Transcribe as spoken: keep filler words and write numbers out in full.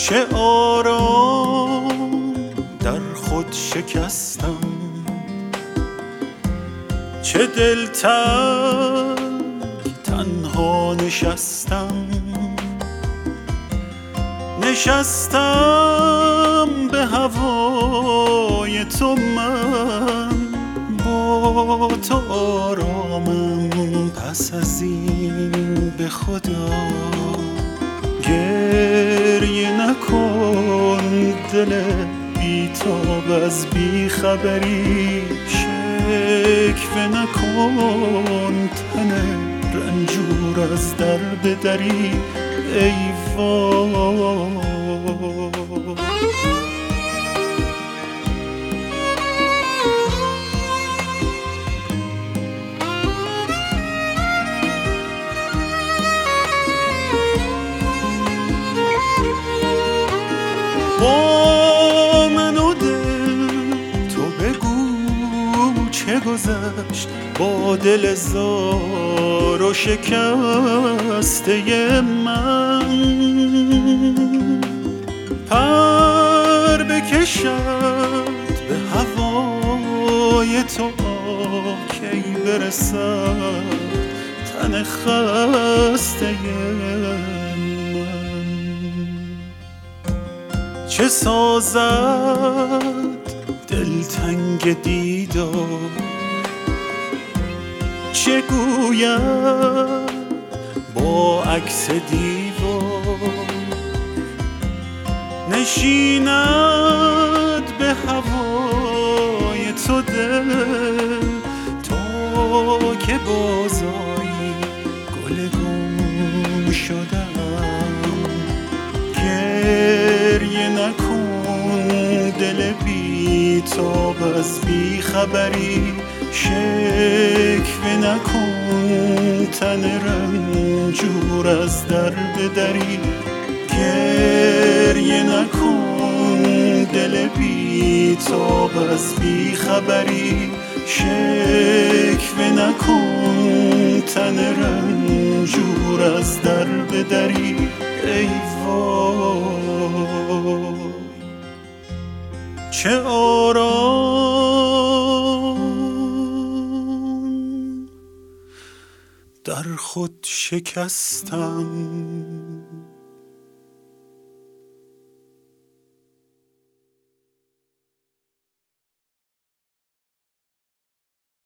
چه آرام در خود شکستم، چه دلتنگ تنها نشستم. نشستم به هوای تو، من با تو آرامم. پس از این به خدا گریه نکن، دل بیتاب از بیخبری. شکوه نکن، تن رنجور از در بدری. ای وای با من و دل تو بگو چه گذشت با دل زار و شکسته من. پر بکشد به هوای تو، کی برسد تن خسته من. چه سازد دلتنگ دیدار، چه گوید با عکس دیوار. نشیند به هوای تو دل، تا که بازایی گل گم شدم. گریه نکن، دل بیتاب از بیخبری. شکوه نکن، تن رنجور از درد دری. گریه نکن، دل بیتاب از بیخبری. شکوه نکن، تن رنجور از درد دری. ای وای چه آرام در خود شکستم.